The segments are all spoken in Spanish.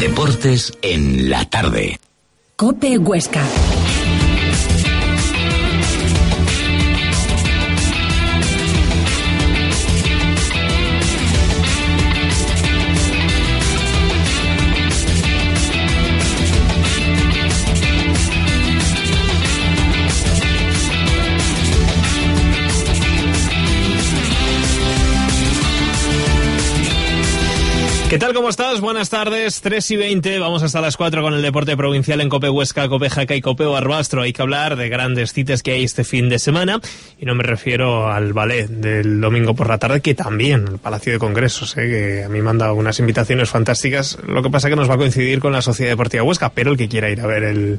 Deportes en la tarde. COPE Huesca. ¿Qué tal? ¿Cómo estás? Buenas tardes, 3:20, vamos hasta las 4 con el deporte provincial en COPE Huesca, COPE Jaca y COPE Barbastro. Hay que hablar de grandes citas que hay este fin de semana, y no me refiero al ballet del domingo por la tarde, que también, el Palacio de Congresos, que a mí me han dado unas invitaciones fantásticas. Lo que pasa es que nos va a coincidir con la Sociedad Deportiva Huesca, pero el que quiera ir a ver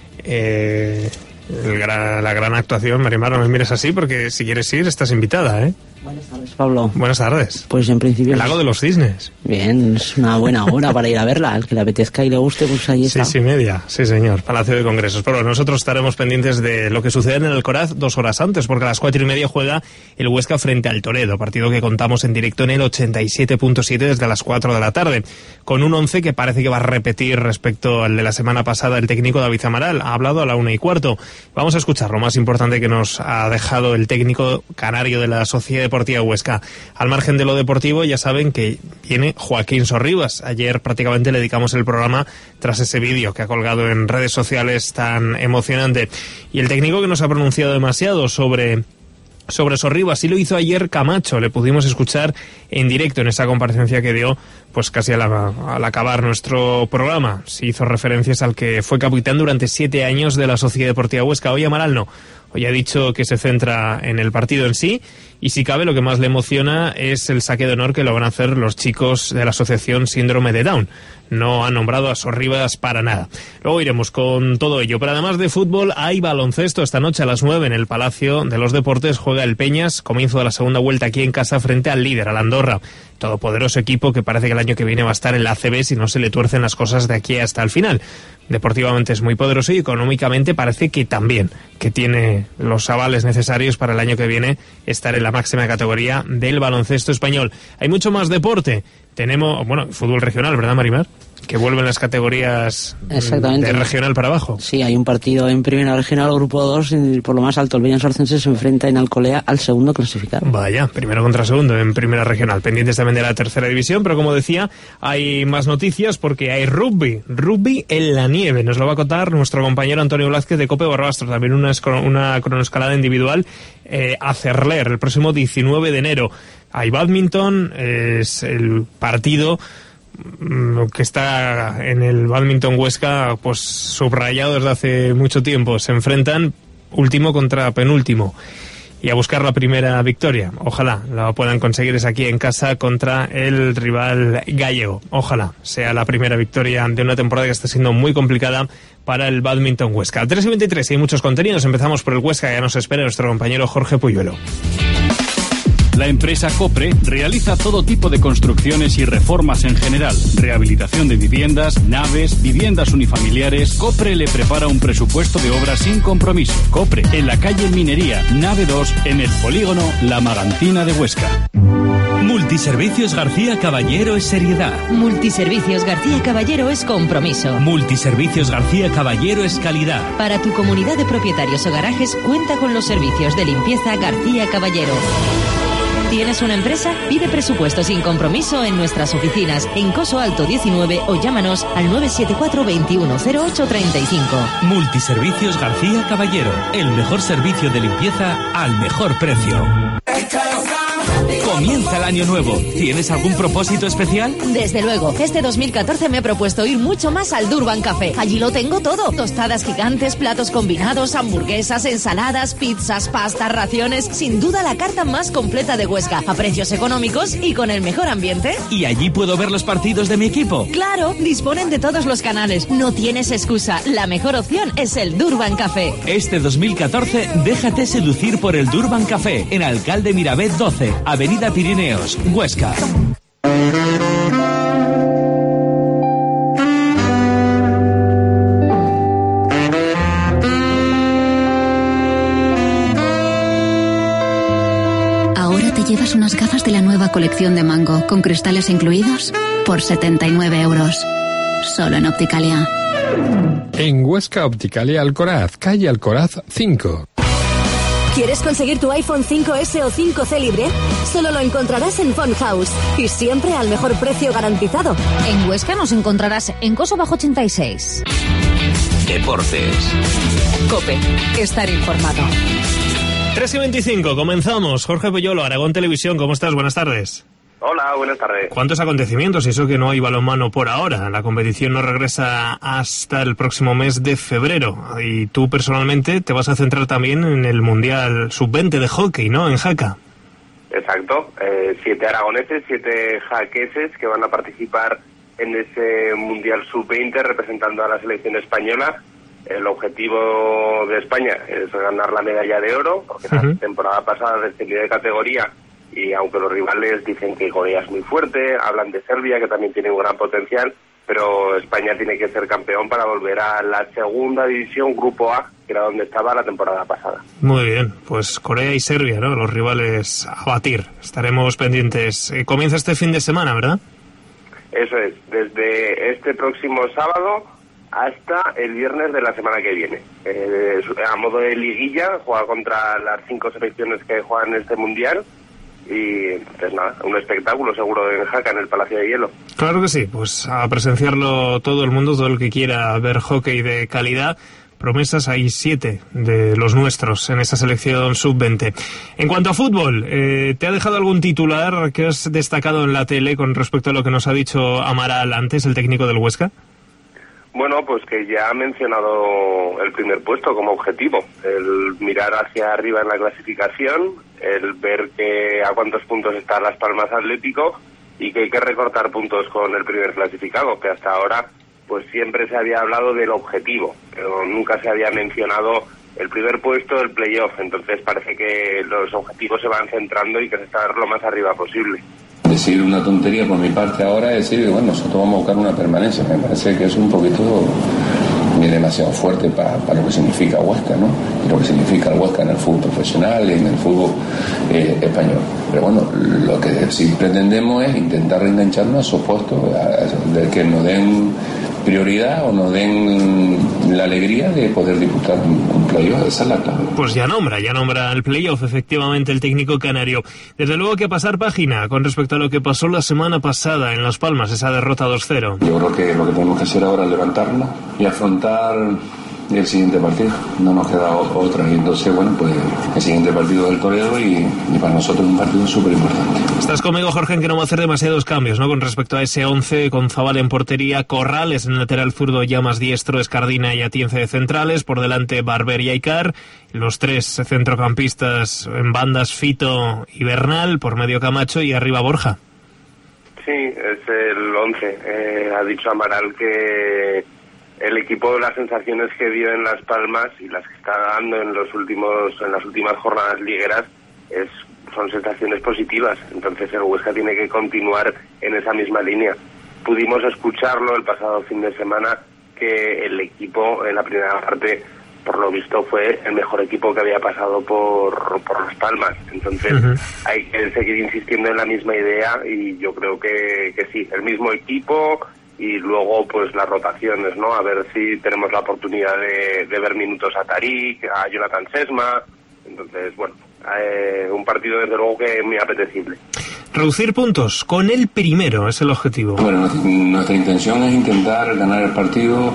la gran actuación, Marimar, no me mires así, porque si quieres ir estás invitada, ¿eh? Buenas tardes, Pablo. Buenas tardes. Pues en principio... El Lago de los Cisnes. Bien, es una buena hora para ir a verla. Al que le apetezca y le guste, pues ahí está. 6:30, sí señor, Palacio de Congresos. Pero nosotros estaremos pendientes de lo que sucede en el Alcoraz 2 horas antes, porque a las 4:30 juega el Huesca frente al Toledo, partido que contamos en directo en el 87.7 desde las 4 de la tarde, con un 11 que parece que va a repetir respecto al de la semana pasada el técnico David Amaral. Ha hablado a la 1:15. Vamos a escuchar lo más importante que nos ha dejado el técnico canario de la Sociedad Deportiva Huesca. Al margen de lo deportivo, ya saben que viene Joaquín Sorribas. Ayer prácticamente le dedicamos el programa tras ese vídeo que ha colgado en redes sociales tan emocionante. Y el técnico que nos ha pronunciado demasiado sobre Sorribas, sí lo hizo ayer Camacho, le pudimos escuchar en directo en esa comparecencia que dio pues casi al acabar nuestro programa. Sí hizo referencias al que fue capitán durante 7 años de la Sociedad Deportiva Huesca. Hoy Amaral no. Hoy ha dicho que se centra en el partido en sí, y si cabe lo que más le emociona es el saque de honor que lo van a hacer los chicos de la asociación Síndrome de Down. No han nombrado a Sorribas para nada. Luego iremos con todo ello. Pero además de fútbol, hay baloncesto. Esta noche a las 9 en el Palacio de los Deportes juega el Peñas, comienzo de la segunda vuelta aquí en casa frente al líder, al Andorra. Todopoderoso equipo que parece que el año que viene va a estar en la ACB si no se le tuercen las cosas de aquí hasta el final. Deportivamente es muy poderoso y económicamente parece que también, que tiene los avales necesarios para el año que viene estar en la máxima categoría del baloncesto español. Hay mucho más deporte. Tenemos, fútbol regional, ¿verdad, Marimar? Que vuelven las categorías de regional para abajo. Sí, hay un partido en primera regional, grupo 2, por lo más alto. El Beñas Orcense se enfrenta en Alcolea al segundo clasificado. Vaya, primero contra segundo en primera regional. Pendientes también de la tercera división, pero como decía, hay más noticias porque hay rugby en la nieve. Nos lo va a contar nuestro compañero Antonio Blázquez de COPE Barbastro. También una cronoescalada individual a Cerler el próximo 19 de enero. Hay bádminton, es el partido que está en el Bádminton Huesca pues subrayado desde hace mucho tiempo. Se enfrentan último contra penúltimo y a buscar la primera victoria. Ojalá la puedan conseguir, es aquí en casa contra el rival gallego. Ojalá sea la primera victoria de una temporada que está siendo muy complicada para el Bádminton Huesca. 3:23, hay muchos contenidos. Empezamos por el Huesca, ya nos espera nuestro compañero Jorge Puyuelo. La empresa Copre realiza todo tipo de construcciones y reformas en general. Rehabilitación de viviendas, naves, viviendas unifamiliares. Copre le prepara un presupuesto de obras sin compromiso. Copre, en la calle Minería, nave 2, en el polígono La Magantina de Huesca. Multiservicios García Caballero es seriedad. Multiservicios García Caballero es compromiso. Multiservicios García Caballero es calidad. Para tu comunidad de propietarios o garajes, cuenta con los servicios de limpieza García Caballero. ¿Tienes una empresa? Pide presupuesto sin compromiso en nuestras oficinas en Coso Alto 19 o llámanos al 974 210835. Multiservicios García Caballero, el mejor servicio de limpieza al mejor precio. Comienza el año nuevo. ¿Tienes algún propósito especial? Desde luego, este 2014 me he propuesto ir mucho más al Durban Café. Allí lo tengo todo. Tostadas gigantes, platos combinados, hamburguesas, ensaladas, pizzas, pastas, raciones. Sin duda la carta más completa de Huesca. A precios económicos y con el mejor ambiente. ¿Y allí puedo ver los partidos de mi equipo? Claro, disponen de todos los canales. No tienes excusa. La mejor opción es el Durban Café. Este 2014, déjate seducir por el Durban Café en Alcalde Mirabet 12, Avenida Pirineos, Huesca. ¿Ahora te llevas unas gafas de la nueva colección de Mango con cristales incluidos? Por 79 €. solo en Opticalia. En Huesca, Opticalia Alcoraz, calle Alcoraz 5. ¿Quieres conseguir tu iPhone 5S o 5C libre? Solo lo encontrarás en Phone House y siempre al mejor precio garantizado. En Huesca nos encontrarás en Coso Bajo 86. Deportes. COPE. Estar informado. 3:25, comenzamos. Jorge Puyolo, Aragón Televisión, ¿cómo estás? Buenas tardes. Hola, buenas tardes. ¿Cuántos acontecimientos? Y eso que no hay balonmano por ahora. La competición no regresa hasta el próximo mes de febrero. Y tú personalmente te vas a centrar también en el Mundial Sub-20 de hockey, ¿no? En Jaca. Exacto. 7 aragoneses, 7 jaqueses que van a participar en ese Mundial Sub-20 representando a la selección española. El objetivo de España es ganar la medalla de oro, porque la temporada pasada descendió de categoría. Y aunque los rivales dicen que Corea es muy fuerte, hablan de Serbia, que también tiene un gran potencial, pero España tiene que ser campeón para volver a la segunda división, Grupo A, que era donde estaba la temporada pasada. Muy bien, pues Corea y Serbia, ¿no? Los rivales a batir. Estaremos pendientes. Comienza este fin de semana, ¿verdad? Eso es, desde este próximo sábado hasta el viernes de la semana que viene. A modo de liguilla, juega contra las 5 selecciones que juegan en este Mundial. Y entonces nada, un espectáculo seguro en Jaca, en el Palacio de Hielo. Claro que sí, pues a presenciarlo todo el mundo, todo el que quiera ver hockey de calidad. Promesas, hay 7 de los nuestros en esa selección sub-20. En cuanto a fútbol, ¿te ha dejado algún titular que has destacado en la tele con respecto a lo que nos ha dicho Amaral antes, el técnico del Huesca? Bueno, pues que ya ha mencionado el primer puesto como objetivo, el mirar hacia arriba en la clasificación, el ver que a cuántos puntos está Las Palmas Atlético y que hay que recortar puntos con el primer clasificado, que hasta ahora pues siempre se había hablado del objetivo, pero nunca se había mencionado el primer puesto, el playoff. Entonces parece que los objetivos se van centrando y que se está lo más arriba posible. Decir una tontería por mi parte ahora es decir, bueno, nosotros vamos a buscar una permanencia. Me parece que es un poquito demasiado fuerte para lo que significa Huesca, ¿no? Y lo que significa el Huesca en el fútbol profesional y en el fútbol español. Pero bueno, lo que sí pretendemos es intentar reengancharnos a esos puestos, de que nos den prioridad o nos den la alegría de poder disputar un playoff. Esa es la clave. Pues ya nombra el playoff efectivamente el técnico canario. Desde luego que pasar página con respecto a lo que pasó la semana pasada en Las Palmas, esa derrota 2-0. Yo creo que lo que tenemos que hacer ahora es levantarnos y afrontar el siguiente partido. No nos queda otra. Y entonces, bueno, pues el siguiente partido del Toledo y para nosotros es un partido súper importante. Estás conmigo, Jorge, en que no va a hacer demasiados cambios, ¿no? Con respecto a ese 11, con Zabal en portería, Corrales en el lateral zurdo, Llamas diestro, Escardina y Atienza de centrales, por delante Barber y Aicar, los 3 centrocampistas en bandas, Fito y Bernal, por medio Camacho y arriba Borja. Sí, es el 11. Ha dicho Amaral que el equipo, las sensaciones que dio en Las Palmas y las que está dando en las últimas jornadas ligueras son sensaciones positivas. Entonces el Huesca tiene que continuar en esa misma línea. Pudimos escucharlo el pasado fin de semana, que el equipo en la primera parte, por lo visto, fue el mejor equipo que había pasado por Las Palmas. Entonces hay que seguir insistiendo en la misma idea y yo creo que sí, el mismo equipo. Y luego pues las rotaciones, ¿no? A ver si tenemos la oportunidad de ver minutos a Tarik, a Jonathan Sesma. Entonces, bueno, un partido desde luego que es muy apetecible. Reducir puntos con el primero es el objetivo. Bueno, nuestra intención es intentar ganar el partido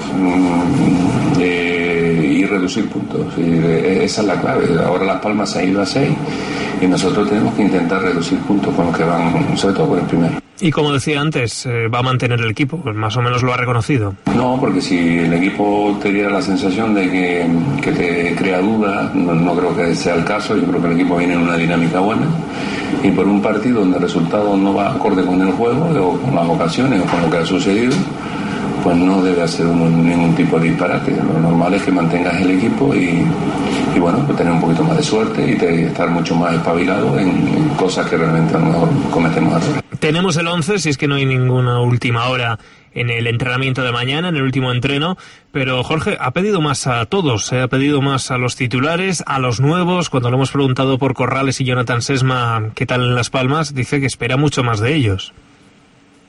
y reducir puntos. Esa es la clave. Ahora Las Palmas se ha ido a 6 y nosotros tenemos que intentar reducir puntos con los que van, sobre todo con el primero. Y como decía antes, va a mantener el equipo, pues más o menos lo ha reconocido. No, porque si el equipo te diera la sensación de que te crea dudas, no creo que sea el caso. Yo creo que el equipo viene en una dinámica buena y por un partido donde el resultado no va acorde con el juego o con las ocasiones o con lo que ha sucedido, pues no debe hacer ningún tipo de disparate. Lo normal es que mantengas el equipo y bueno, pues tener un poquito más de suerte y estar mucho más espabilado en cosas que realmente a lo mejor cometemos errores. Tenemos el 11, si es que no hay ninguna última hora en el entrenamiento de mañana, en el último entreno, pero Jorge ha pedido más a todos, ha pedido más a los titulares, a los nuevos. Cuando le hemos preguntado por Corrales y Jonathan Sesma qué tal en Las Palmas, dice que espera mucho más de ellos. Sí,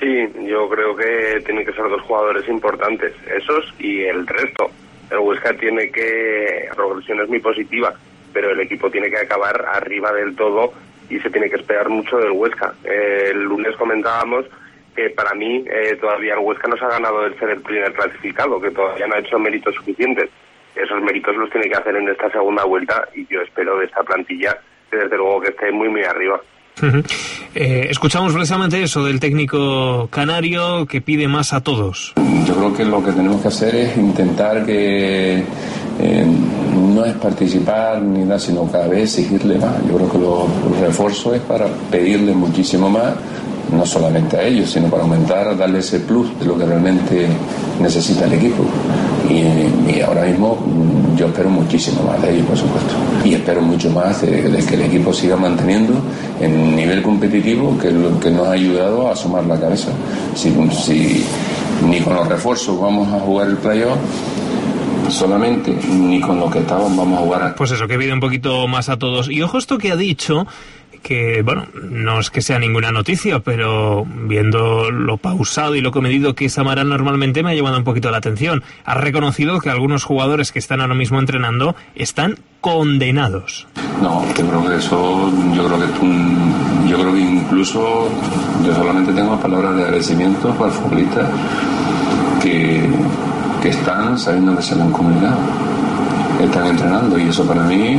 Sí, yo creo que tienen que ser dos jugadores importantes, esos y el resto. El Huesca tiene que... La progresión es muy positiva, pero el equipo tiene que acabar arriba del todo y se tiene que esperar mucho del Huesca. El lunes comentábamos que para mí todavía el Huesca no se ha ganado el ser el primer clasificado, que todavía no ha hecho méritos suficientes. Esos méritos los tiene que hacer en esta segunda vuelta y yo espero de esta plantilla que desde luego que esté muy muy arriba. Escuchamos precisamente eso del técnico canario que pide más a todos. Yo creo que lo que tenemos que hacer es intentar que no es participar ni nada, sino cada vez exigirle más. Yo creo que los refuerzos es para pedirle muchísimo más, no solamente a ellos, sino para aumentar, darle ese plus de lo que realmente necesita el equipo. Y ahora mismo yo espero muchísimo más de ellos, por supuesto. Y espero mucho más de que el equipo siga manteniendo en nivel competitivo, que es lo que nos ha ayudado a asomar la cabeza. Si ni con los refuerzos vamos a jugar el playoff solamente, ni con lo que estábamos vamos a jugar. Pues eso, que pide un poquito más a todos. Y ojo esto que ha dicho, que bueno, no es que sea ninguna noticia, pero viendo lo pausado y lo comedido que es Amaral normalmente me ha llamado un poquito la atención. Ha reconocido que algunos jugadores que están ahora mismo entrenando están condenados. No, yo creo que eso, yo creo que incluso yo solamente tengo palabras de agradecimiento para el futbolista que están sabiendo que se lo han comunicado, están entrenando, y eso para mí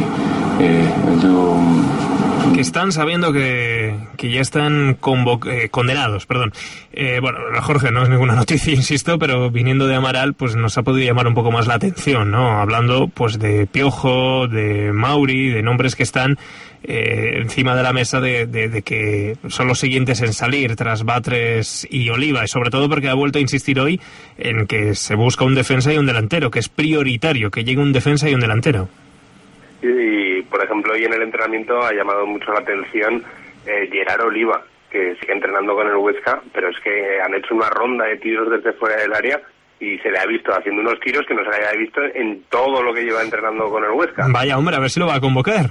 que están sabiendo que ya están condenados, perdón. Bueno, Jorge, no es ninguna noticia, insisto, pero viniendo de Amaral, pues nos ha podido llamar un poco más la atención, ¿no? Hablando, pues, de Piojo, de Mauri, de nombres que están encima de la mesa de que son los siguientes en salir tras Batres y Oliva, y sobre todo porque ha vuelto a insistir hoy en que se busca un defensa y un delantero, que es prioritario que llegue un defensa y un delantero. Y, por ejemplo, hoy en el entrenamiento ha llamado mucho la atención Gerard Oliva, que sigue entrenando con el Huesca, pero es que han hecho una ronda de tiros desde fuera del área y se le ha visto haciendo unos tiros que no se le había visto en todo lo que lleva entrenando con el Huesca. Vaya, hombre, a ver si lo va a convocar.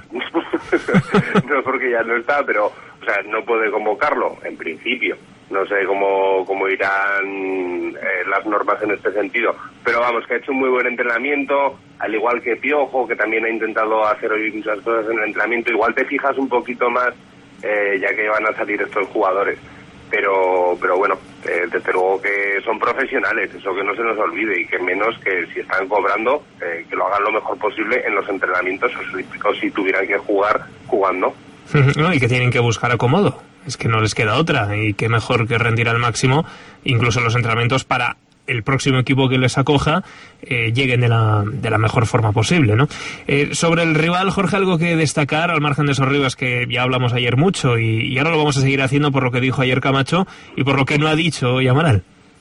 No, porque ya no está, pero, o sea, no puede convocarlo, en principio. No sé cómo irán las normas en este sentido. Pero vamos, que ha hecho un muy buen entrenamiento, al igual que Piojo, que también ha intentado hacer hoy muchas cosas en el entrenamiento. Igual te fijas un poquito más, ya que van a salir estos jugadores. Pero bueno, desde luego que son profesionales, eso que no se nos olvide, y que menos que si están cobrando, que lo hagan lo mejor posible en los entrenamientos, o si tuvieran que jugar, jugando. No, y que tienen que buscar acomodo. Es que no les queda otra, y qué mejor que rendir al máximo, incluso los entrenamientos, para el próximo equipo que les acoja lleguen de la mejor forma posible, ¿no? Sobre el rival, Jorge, algo que destacar, al margen de Sorribas, que ya hablamos ayer mucho, y ahora lo vamos a seguir haciendo por lo que dijo ayer Camacho y por lo que no ha dicho hoy Amaral.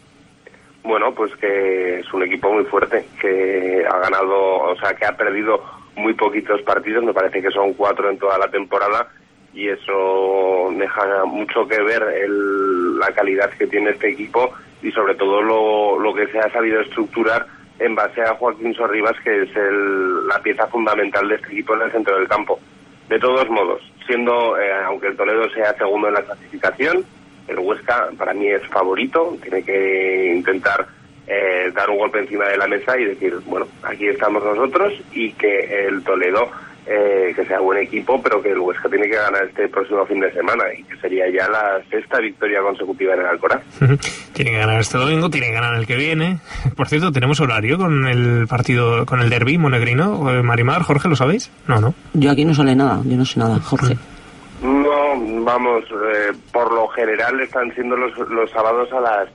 Bueno, pues que es un equipo muy fuerte, que ha ganado, o sea, que ha perdido muy poquitos partidos, me parece que son 4 en toda la temporada, y eso deja mucho que ver la calidad que tiene este equipo, y sobre todo lo que se ha sabido estructurar en base a Joaquín Sorribas, que es la pieza fundamental de este equipo en el centro del campo. De todos modos, siendo, aunque el Toledo sea segundo en la clasificación, el Huesca para mí es favorito, tiene que intentar dar un golpe encima de la mesa y decir, bueno, aquí estamos nosotros, y que el Toledo que sea buen equipo, pero que el Huesca tiene que ganar este próximo fin de semana, y que sería ya la 6ª victoria consecutiva en el Alcoraz. Tiene que ganar este domingo, tiene que ganar el que viene. Por cierto, ¿tenemos horario con el partido, con el derbi monegrino? Marimar, Jorge, ¿lo sabéis? No. Yo aquí no sale nada, yo no sé nada, Jorge. No, vamos, por lo general están siendo los sábados a las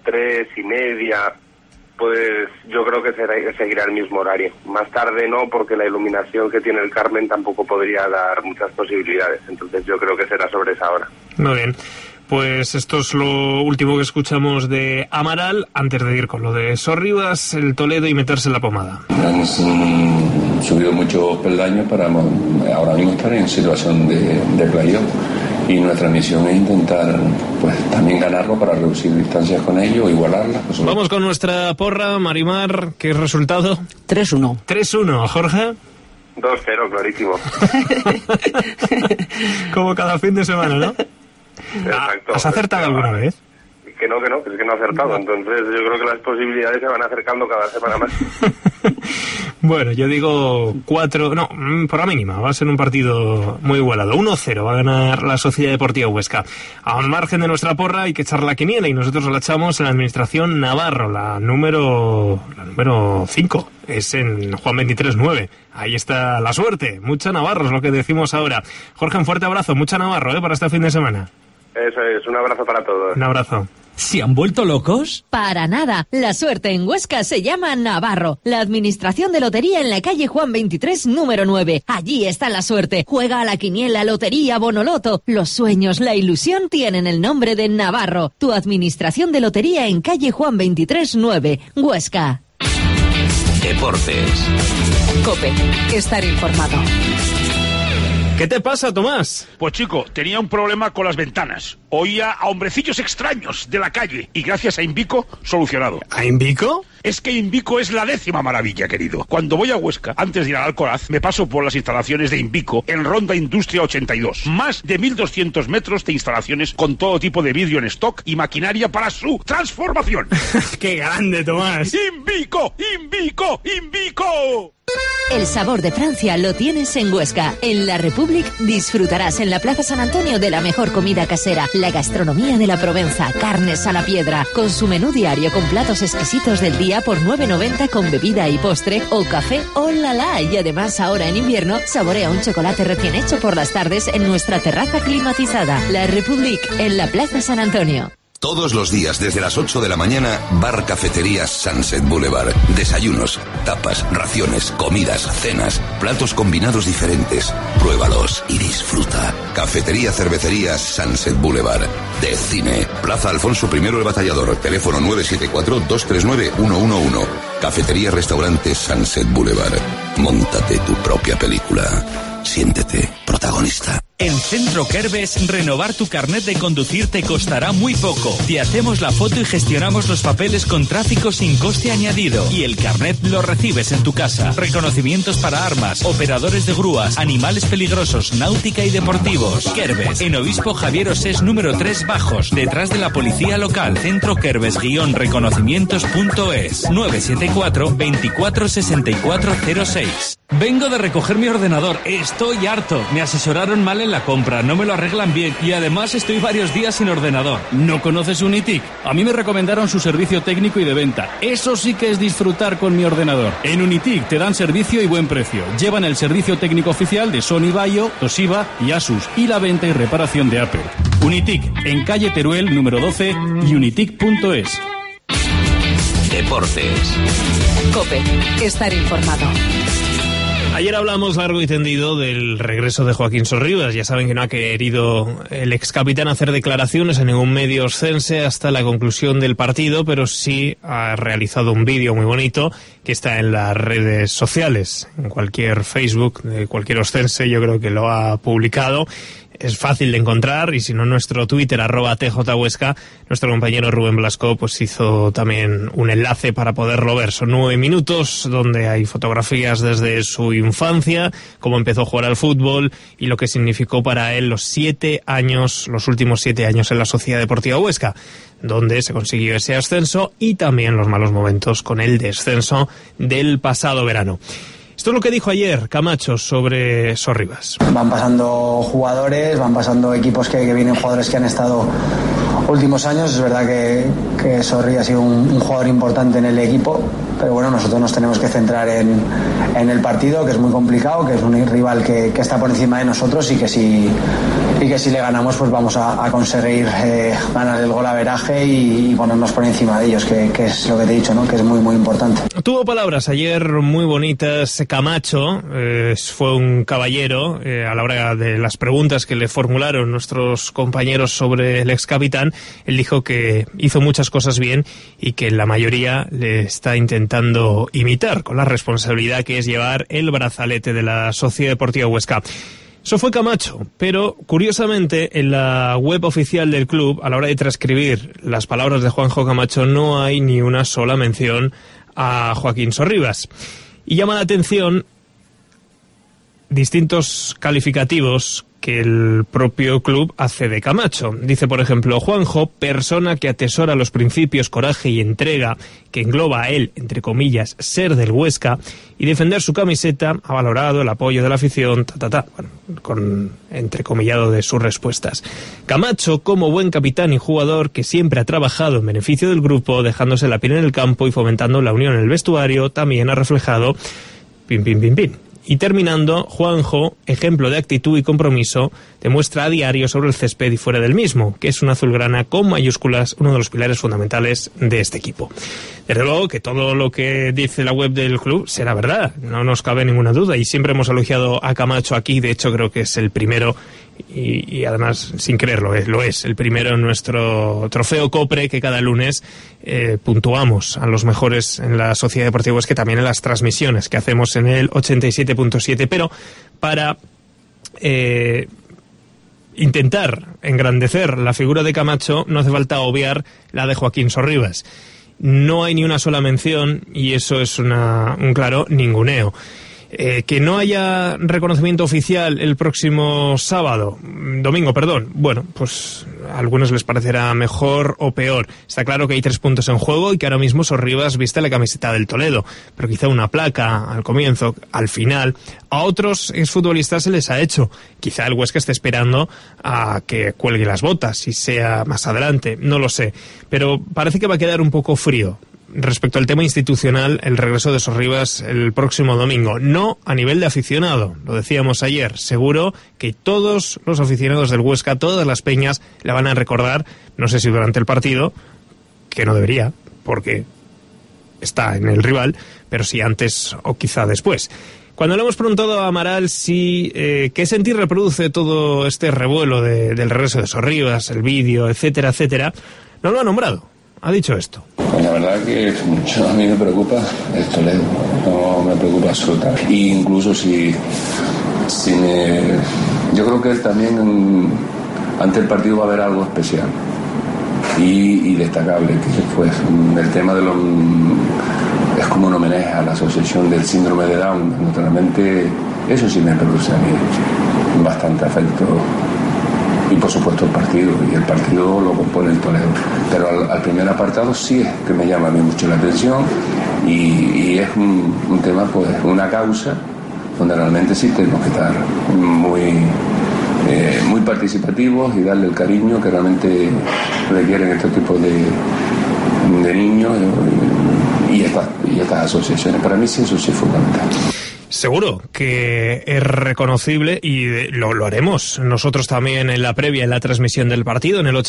3:30. Pues yo creo que seguirá el mismo horario. Más tarde no, porque la iluminación que tiene el Carmen tampoco podría dar muchas posibilidades. Entonces yo creo que será sobre esa hora. Muy bien. Pues esto es lo último que escuchamos de Amaral, antes de ir con lo de Sorribas, el Toledo y meterse en la pomada. Han subido muchos peldaños para ahora mismo estar en situación de playoff. Y nuestra misión es intentar, pues, también ganarlo para reducir distancias con ellos, igualarlas. Pues, vamos con nuestra porra, Marimar. ¿Qué resultado? 3-1. 3-1, Jorge. 2-0, clarísimo. Como cada fin de semana, ¿no? Exacto. ¿Has acertado alguna vez? que no ha acertado. Entonces yo creo que las posibilidades se van acercando cada semana más. Bueno, yo digo 4, no, por la mínima, va a ser un partido muy igualado. 1-0 va a ganar la Sociedad Deportiva Huesca. A un margen de nuestra porra hay que echar la quiniela y nosotros la echamos en la Administración Navarro, la número 5, es en Juan 23-9. Ahí está la suerte, mucha Navarro es lo que decimos ahora. Jorge, un fuerte abrazo, mucha Navarro para este fin de semana. Eso es, un abrazo para todos. Un abrazo. ¿Se han vuelto locos? Para nada. La suerte en Huesca se llama Navarro. La administración de lotería en la calle Juan 23, número 9. Allí está la suerte. Juega a la quiniela, lotería, bonoloto. Los sueños, la ilusión tienen el nombre de Navarro. Tu administración de lotería en calle Juan 23, 9. Huesca. Deportes. COPE. Estar informado. ¿Qué te pasa, Tomás? Pues chico, tenía un problema con las ventanas. Oía a hombrecillos extraños de la calle y gracias a Invico, solucionado. ¿A Invico? Es que Invico es la 10ª maravilla, querido. Cuando voy a Huesca, antes de ir al Alcoraz, me paso por las instalaciones de Invico en Ronda Industria 82. Más de 1.200 metros de instalaciones con todo tipo de vidrio en stock y maquinaria para su transformación. ¡Qué grande, Tomás! ¡Invico! ¡Invico! ¡Invico! El sabor de Francia lo tienes en Huesca. En la Republic disfrutarás en la Plaza San Antonio de la mejor comida casera, la gastronomía de la Provenza, carnes a la piedra, con su menú diario con platos exquisitos del día por 9,90 con bebida y postre o café ¡oh la la! Y además ahora en invierno saborea un chocolate recién hecho por las tardes en nuestra terraza climatizada. La Republic en la Plaza San Antonio. Todos los días desde las 8 de la mañana, Bar Cafeterías Sunset Boulevard. Desayunos, tapas, raciones, comidas, cenas, platos combinados diferentes. Pruébalos y disfruta. Cafetería Cervecerías Sunset Boulevard. De cine. Plaza Alfonso I el Batallador. Teléfono 974-239-111. Cafetería Restaurante Sunset Boulevard. Móntate tu propia película. Siéntete protagonista. En Centro Kerbes, renovar tu carnet de conducir te costará muy poco. Te hacemos la foto y gestionamos los papeles con tráfico sin coste añadido. Y el carnet lo recibes en tu casa. Reconocimientos para armas, operadores de grúas, animales peligrosos, náutica y deportivos. Kerbes, en Obispo Javier Osés número 3 Bajos, detrás de la policía local. Centro Kerbes-reconocimientos.es 974 24 64 06. Vengo de recoger mi ordenador. Estoy harto. Me asesoraron mal en la compra, no me lo arreglan bien y además estoy varios días sin ordenador. ¿No conoces Unitic? A mí me recomendaron su servicio técnico y de venta. Eso sí que es disfrutar con mi ordenador. En Unitic te dan servicio y buen precio. Llevan el servicio técnico oficial de Sony Vaio, Toshiba y Asus y la venta y reparación de Apple. Unitic, en calle Teruel número 12 y unitic.es. Deportes. COPE. Estar informado. Ayer hablamos largo y tendido del regreso de Joaquín Sorribas. Ya saben que no ha querido el ex capitán hacer declaraciones en ningún medio oscense hasta la conclusión del partido, pero sí ha realizado un vídeo muy bonito que está en las redes sociales. En cualquier Facebook de cualquier oscense yo creo que lo ha publicado. Es fácil de encontrar y si no nuestro Twitter @tjhuesca, nuestro compañero Rubén Blasco pues hizo también un enlace para poderlo ver. Son 9 minutos donde hay fotografías desde su infancia, cómo empezó a jugar al fútbol y lo que significó para él los últimos 7 años en la Sociedad Deportiva Huesca, donde se consiguió ese ascenso y también los malos momentos con el descenso del pasado verano. Esto es lo que dijo ayer Camacho sobre Sorribas. Van pasando jugadores, van pasando equipos que vienen jugadores que han estado últimos años. Es verdad que Sorri ha sido un jugador importante en el equipo, pero bueno, nosotros nos tenemos que centrar en el partido, que es muy complicado, que es un rival que está por encima de nosotros y que si le ganamos pues vamos a conseguir ganar el golaveraje y ponernos por encima de ellos, que es lo que te he dicho, ¿no? Que es muy muy importante. Tuvo palabras ayer muy bonitas Camacho, fue un caballero a la hora de las preguntas que le formularon nuestros compañeros sobre el ex capitán. Él dijo que hizo muchas cosas bien y que la mayoría le está intentando imitar con la responsabilidad que es llevar el brazalete de la Sociedad Deportiva Huesca. Eso fue Camacho, pero curiosamente en la web oficial del club, a la hora de transcribir las palabras de Juanjo Camacho, no hay ni una sola mención a Joaquín Sorribas. Y llama la atención distintos calificativos que el propio club hace de Camacho. Dice, por ejemplo, Juanjo, persona que atesora los principios, coraje y entrega que engloba a él, entre comillas, ser del Huesca y defender su camiseta, ha valorado el apoyo de la afición, bueno, con entrecomillado de sus respuestas. Camacho, como buen capitán y jugador que siempre ha trabajado en beneficio del grupo, dejándose la piel en el campo y fomentando la unión en el vestuario, también ha reflejado pin. Y terminando, Juanjo, ejemplo de actitud y compromiso, demuestra a diario sobre el césped y fuera del mismo, que es un azulgrana con mayúsculas, uno de los pilares fundamentales de este equipo. Desde luego que todo lo que dice la web del club será verdad, no nos cabe ninguna duda, y siempre hemos elogiado a Camacho aquí, de hecho creo que es el primero, y además sin creerlo, lo es el primero en nuestro trofeo Copre, que cada lunes puntuamos a los mejores en la Sociedad Deportiva Huesca, también en las transmisiones que hacemos en el 87.7, pero para intentar engrandecer la figura de Camacho no hace falta obviar la de Joaquín Sorribas. No hay ni una sola mención y eso es un claro ninguneo. Que no haya reconocimiento oficial el próximo domingo, bueno, pues a algunos les parecerá mejor o peor. Está claro que hay 3 puntos en juego y que ahora mismo Sorribas viste la camiseta del Toledo, pero quizá una placa al comienzo, al final. A otros exfutbolistas se les ha hecho. Quizá el Huesca esté esperando a que cuelgue las botas y sea más adelante, no lo sé, pero parece que va a quedar un poco frío respecto al tema institucional el regreso de Sorribas el próximo domingo. No a nivel de aficionado, lo decíamos ayer. Seguro que todos los aficionados del Huesca, todas las peñas, le van a recordar, no sé si durante el partido, que no debería, porque está en el rival, pero sí antes o quizá después. Cuando le hemos preguntado a Amaral si qué sentir reproduce todo este revuelo del regreso de Sorribas, el vídeo, etcétera, no lo ha nombrado. Ha dicho esto. Pues la verdad que mucho a mí me preocupa el Toledo, no me preocupa absolutamente. Y incluso yo creo que él también ante el partido va a haber algo especial y destacable, que fue el tema de es como un homenaje a la asociación del síndrome de Down. Naturalmente eso sí me produce a mí bastante afecto. Y por supuesto el partido lo compone el Toledo, pero al primer apartado sí es que me llama a mí mucho la atención y es un tema, pues una causa donde realmente sí tenemos que estar muy participativos y darle el cariño que realmente requieren estos tipos de niños y estas asociaciones. Para mí sí, eso sí es fundamental. Seguro que es reconocible y lo haremos nosotros también en la previa, en la transmisión del partido, en el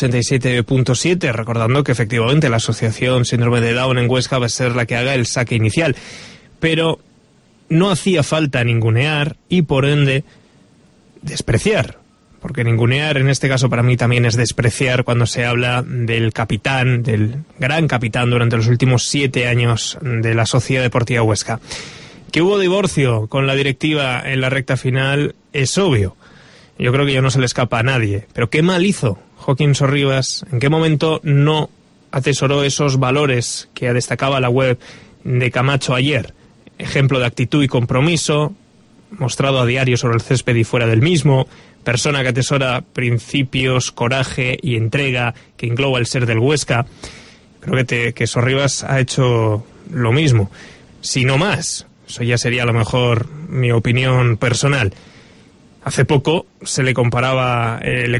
87.7, recordando que efectivamente la Asociación Síndrome de Down en Huesca va a ser la que haga el saque inicial. Pero no hacía falta ningunear y, por ende, despreciar. Porque ningunear, en este caso, para mí también es despreciar cuando se habla del capitán, del gran capitán durante los últimos 7 años de la Sociedad Deportiva Huesca. Que hubo divorcio con la directiva en la recta final es obvio. Yo creo que ya no se le escapa a nadie. Pero qué mal hizo Joaquín Sorribas, en qué momento no atesoró esos valores que destacaba la web de Camacho ayer. Ejemplo de actitud y compromiso, mostrado a diario sobre el césped y fuera del mismo, persona que atesora principios, coraje y entrega que engloba el ser del Huesca. Creo que Sorribas ha hecho lo mismo, si no más. Eso ya sería a lo mejor mi opinión personal. Hace poco le comparaba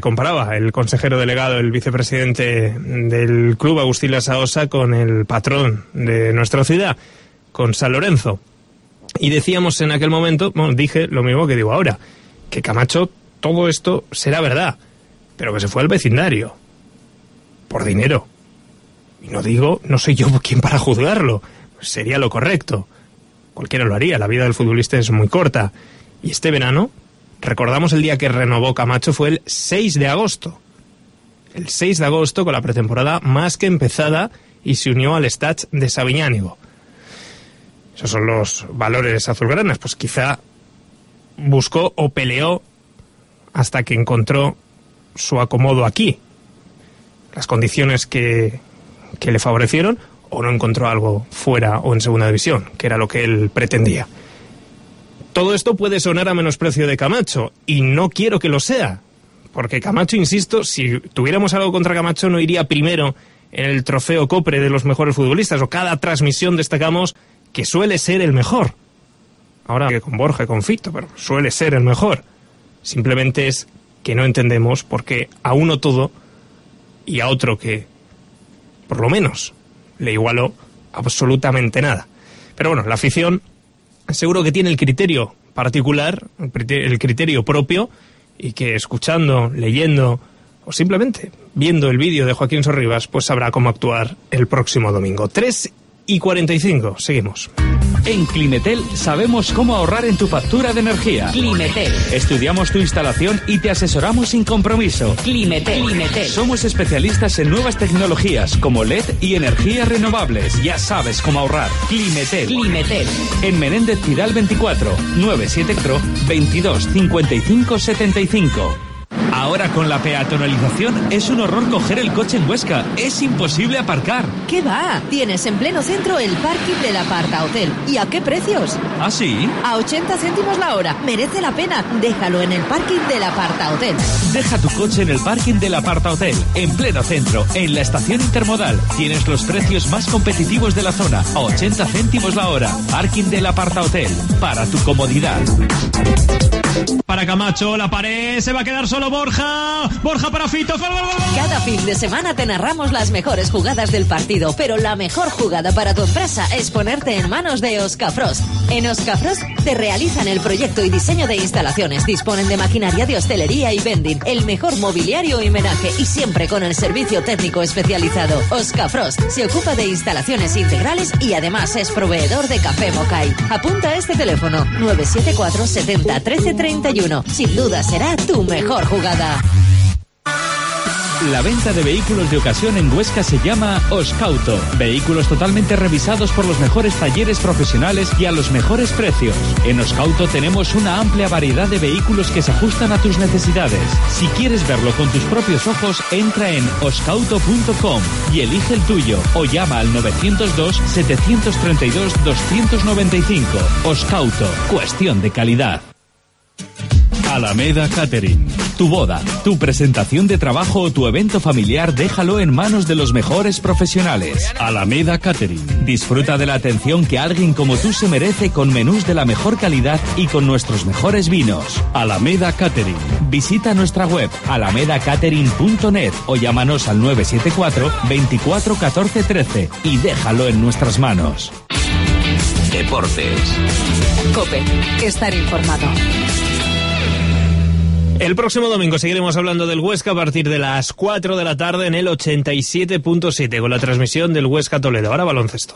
el consejero delegado, el vicepresidente del club, Agustín Lasaosa, con el patrón de nuestra ciudad, con San Lorenzo. Y decíamos en aquel momento, dije lo mismo que digo ahora, que Camacho, todo esto será verdad, pero que se fue al vecindario por dinero. Y no soy yo quien para juzgarlo, sería lo correcto. Cualquiera lo haría, la vida del futbolista es muy corta. Y este verano, recordamos el día que renovó Camacho, fue el 6 de agosto. El 6 de agosto, con la pretemporada más que empezada, y se unió al Stade de Sabiñánigo. Esos son los valores azulgranas. Pues quizá buscó o peleó hasta que encontró su acomodo aquí. Las condiciones que le favorecieron, o no encontró algo fuera o en segunda división, que era lo que él pretendía. Todo esto puede sonar a menosprecio de Camacho, y no quiero que lo sea, porque Camacho, insisto, si tuviéramos algo contra Camacho no iría primero en el trofeo Copre de los mejores futbolistas, o cada transmisión destacamos que suele ser el mejor. Ahora que con Borja y con Fito, pero suele ser el mejor. Simplemente es que no entendemos por qué a uno todo y a otro que, por lo menos, le igualó absolutamente nada. Pero bueno, la afición seguro que tiene el criterio particular, el criterio propio, y que escuchando, leyendo o simplemente viendo el vídeo de Joaquín Sorribas, pues sabrá cómo actuar el próximo domingo. 3:45, seguimos. En Climetel sabemos cómo ahorrar en tu factura de energía. Climetel. Estudiamos tu instalación y te asesoramos sin compromiso. Climetel. Somos especialistas en nuevas tecnologías como LED y energías renovables. Ya sabes cómo ahorrar. Climetel. En Menéndez Pidal 24, 974 22 55 75. Ahora con la peatonalización es un horror coger el coche en Huesca. Es imposible aparcar. ¿Qué va? Tienes en pleno centro el parking del Aparta Hotel. ¿Y a qué precios? ¿Ah, sí? A 80 céntimos la hora. Merece la pena. Déjalo en el parking del Aparta Hotel. Deja tu coche en el parking del Aparta Hotel. En pleno centro, en la estación intermodal. Tienes los precios más competitivos de la zona. A 80 céntimos la hora. Parking del Aparta Hotel. Para tu comodidad. Para Camacho, la pared, se va a quedar solo Borja para Fito. Cada fin de semana te narramos las mejores jugadas del partido, pero la mejor jugada para tu empresa es ponerte en manos de Oscafrost. En Oscafrost te realizan el proyecto y diseño de instalaciones, disponen de maquinaria de hostelería y vending, el mejor mobiliario y menaje, y siempre con el servicio técnico especializado. Oscafrost se ocupa de instalaciones integrales y además es proveedor de café Mocay. Apunta este teléfono: 974 70 13 31. Sin duda será tu mejor jugada. La venta de vehículos de ocasión en Huesca se llama Oscauto. Vehículos totalmente revisados por los mejores talleres profesionales y a los mejores precios. En Oscauto tenemos una amplia variedad de vehículos que se ajustan a tus necesidades. Si quieres verlo con tus propios ojos, entra en oscauto.com y elige el tuyo o llama al 902 732 295. Oscauto, cuestión de calidad. Alameda Catering. Tu boda, tu presentación de trabajo o tu evento familiar, déjalo en manos de los mejores profesionales. Alameda Catering. Disfruta de la atención que alguien como tú se merece con menús de la mejor calidad y con nuestros mejores vinos. Alameda Catering. Visita nuestra web alamedacatering.net o llámanos al 974 24 14 13 y déjalo en nuestras manos. Deportes. COPE. Estar informado. El próximo domingo seguiremos hablando del Huesca a partir de las 4 de la tarde en el 87.7 con la transmisión del Huesca Toledo. Ahora baloncesto.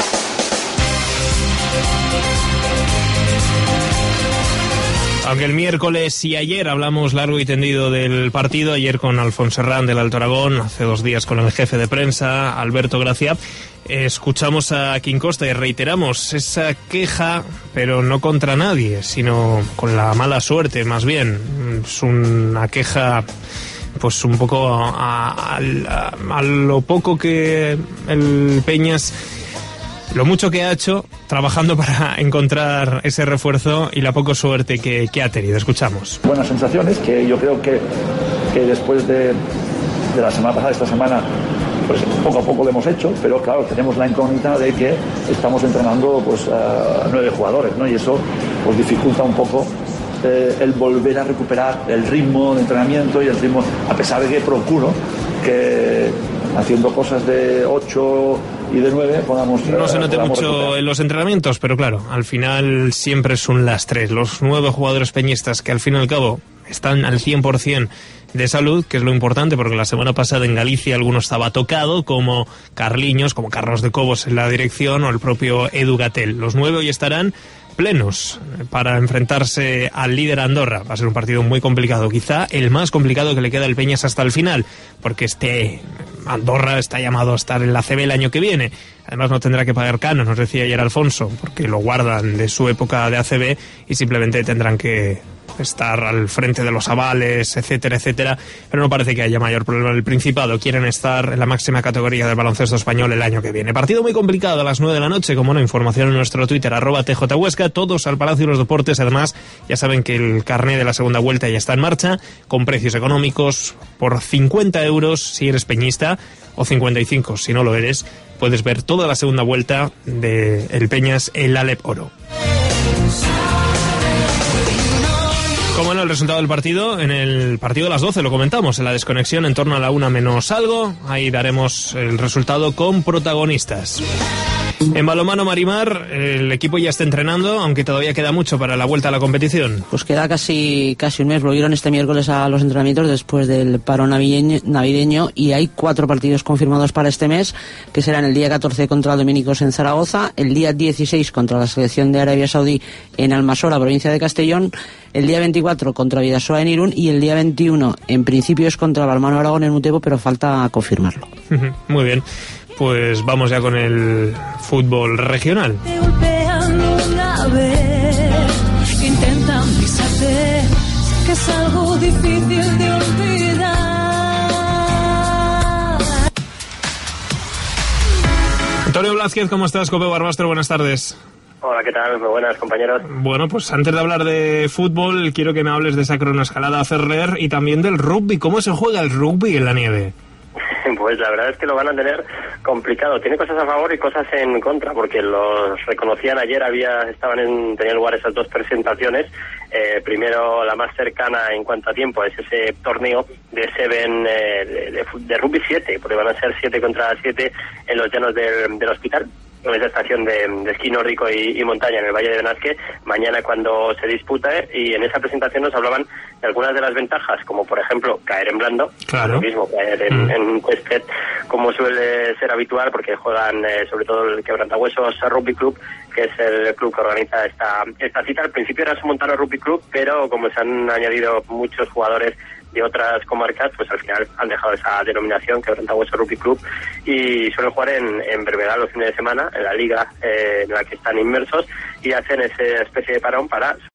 Aunque el miércoles y ayer hablamos largo y tendido del partido, ayer con Alfonso Herrán del Alto Aragón, hace 2 días con el jefe de prensa, Alberto Gracia, escuchamos a Quim Costa y reiteramos esa queja, pero no contra nadie, sino con la mala suerte, más bien. Es una queja pues un poco a lo poco que el Peñas, lo mucho que ha hecho trabajando para encontrar ese refuerzo y la poca suerte que ha tenido. Escuchamos. Buenas sensaciones, que yo creo que después de la semana pasada, esta semana, pues poco a poco lo hemos hecho, pero claro, tenemos la incógnita de que estamos entrenando pues a 9 jugadores, ¿no? Y eso pues dificulta un poco el volver a recuperar el ritmo de entrenamiento y el ritmo, a pesar de que procuro que haciendo cosas de 8 y de 9 podamos... No se note mucho recuperar en los entrenamientos, pero claro, al final siempre es un lastre. Los 9 jugadores peñistas que al fin y al cabo están al 100% de salud, que es lo importante, porque la semana pasada en Galicia alguno estaba tocado, como Carliños, como Carlos de Cobos en la dirección o el propio Edu Gatell. Los 9 hoy estarán plenos para enfrentarse al líder Andorra. Va a ser un partido muy complicado, quizá el más complicado que le queda al Peñas hasta el final, porque Andorra está llamado a estar en la ACB el año que viene. Además no tendrá que pagar canon, nos decía ayer Alfonso, porque lo guardan de su época de ACB y simplemente tendrán que estar al frente de los avales, etcétera, etcétera, pero no parece que haya mayor problema en el Principado. Quieren estar en la máxima categoría del baloncesto español el año que viene. Partido muy complicado a las 9 de la noche, como no, información en nuestro Twitter, @TJHuesca, todos al Palacio de los Deportes. Además, ya saben que el carné de la segunda vuelta ya está en marcha, con precios económicos por 50 euros si eres peñista, o 55 si no lo eres. Puedes ver toda la segunda vuelta de el Peñas el Alep Oro. Como no, el resultado del partido, en el partido de las 12 lo comentamos, en la desconexión en torno a la 1 menos algo, ahí daremos el resultado con protagonistas. En balonmano Marimar, el equipo ya está entrenando, aunque todavía queda mucho para la vuelta a la competición. Pues queda casi un mes. Volvieron este miércoles a los entrenamientos después del paro navideño y hay 4 partidos confirmados para este mes, que serán el día 14 contra Dominicos en Zaragoza, el día 16 contra la selección de Arabia Saudí en Almasora, provincia de Castellón, el día 24 contra Bidasoa en Irún y el día 21 en principio es contra Balonmano Aragón en Utebo, pero falta confirmarlo. Muy bien. Pues vamos ya con el fútbol regional. Te golpean una vez, intentan pisarte, sé que es algo difícil de olvidar. Antonio Blázquez, ¿cómo estás? Cope Barbastro, buenas tardes. Hola, ¿qué tal? Muy buenas, compañeros. Bueno, pues antes de hablar de fútbol, quiero que me hables de esa cronoescalada a Ferrer y también del rugby. ¿Cómo se juega el rugby en la nieve? Pues la verdad es que lo van a tener complicado. Tiene cosas a favor y cosas en contra, porque los reconocían ayer, tenían lugar esas 2 presentaciones. Primero, la más cercana en cuanto a tiempo es ese torneo de Seven de rugby 7, porque van a ser 7 contra 7 en los llanos del hospital, en esa estación de esquí nórdico y montaña en el Valle de Benasque, mañana cuando se disputa, y en esa presentación nos hablaban de algunas de las ventajas, como por ejemplo caer en blando, claro. Lo mismo caer en césped, como suele ser habitual, porque juegan sobre todo el Quebrantahuesos Rugby Club, que es el club que organiza esta cita. Al principio era Somontano Rugby Club, pero como se han añadido muchos jugadores de otras comarcas, pues al final han dejado esa denominación, Quebrantahuesos Rugby Club, y suelen jugar en brevedad los fines de semana, en la liga en la que están inmersos, y hacen esa especie de parón para